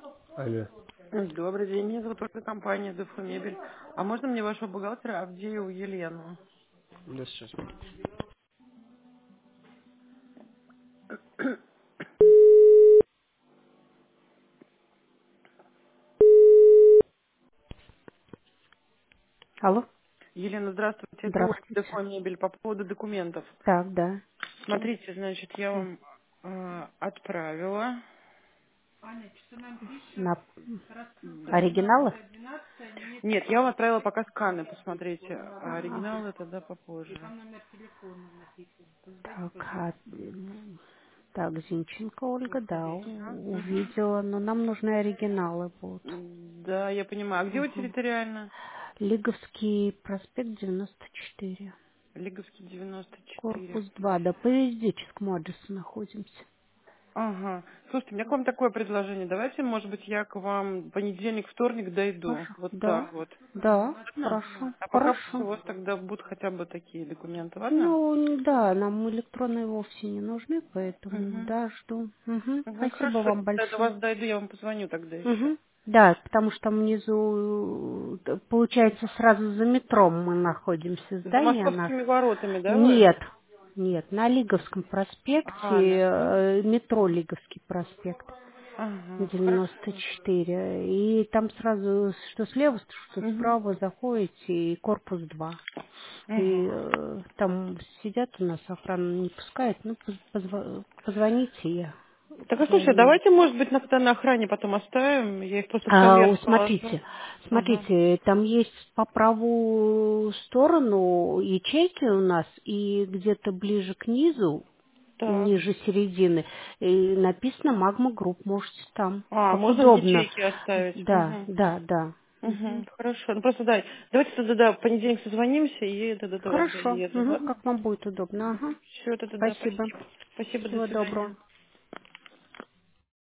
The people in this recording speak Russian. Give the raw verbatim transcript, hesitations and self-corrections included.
Алло. Добрый день, меня зовут Ольга, компания «Дефо Мебель». А можно мне вашего бухгалтера Авдееву Елену? Да, сейчас. Алло, Елена, здравствуйте, это Ольга, здравствуйте. «Дефо Мебель», по поводу документов. Так, да. Смотрите, значит, я вам э, отправила. На Да. оригиналы? Нет, я вам отправила пока сканы, посмотрите. А оригиналы тогда попозже. Так, а, м, так, Зинченко Ольга, да, у- Мгм. увидела, но нам нужны оригиналы будут. Да, я понимаю. А где вы Угу. территориально? Лиговский проспект девяносто четыре. Лиговский девяносто четыре. Корпус два, да, по юридическому адресу находимся. Ага. Слушайте, у меня к вам такое предложение. Давайте, может быть, я к вам в понедельник, вторник дойду. Хорошо. Вот Да, так вот. да, Ладно? хорошо, А пока пусть хорошо. у вас тогда будут хотя бы такие документы, ладно? Ну, н- да, нам электронные вовсе не нужны, поэтому, Угу. да, жду. Угу. Угу, Спасибо хорошо. вам Когда до большое. вас дойду, я вам позвоню тогда еще. Мгм. Да, потому что внизу, э, получается, сразу за метром мы находимся, За здание наше. московскими воротами, да, вы? Нет, нет, на Лиговском Ага, проспекте, на... э, метро Лиговский проспект, Ага, девяносто хорошо. четыре. И там сразу, что слева, что Угу. справа заходите, и корпус два. Угу. И э, там сидят у нас, охрана не пускает, ну, поз- позва- позвоните, я Так, а слушай, позвоню. давайте, может быть, на, на охране потом оставим. Я их просто в А, о, конверт положу. смотрите, Ага. смотрите, там есть по правую сторону ячейки у нас, и где-то ближе к низу, Так. ниже середины, и написано «Магма Групп», можете там, А, как можно в удобно. ячейке оставить. Да, Угу. да, да. Мгм. Угу. Хорошо. Ну просто да. Давайте тогда да, в понедельник созвонимся, и я тогда до вас Хорошо, заеду. мгм, Ладно? как вам будет удобно. Ага. Все, тогда да, Спасибо. спасибо. Спасибо, до Всего свидания. доброго.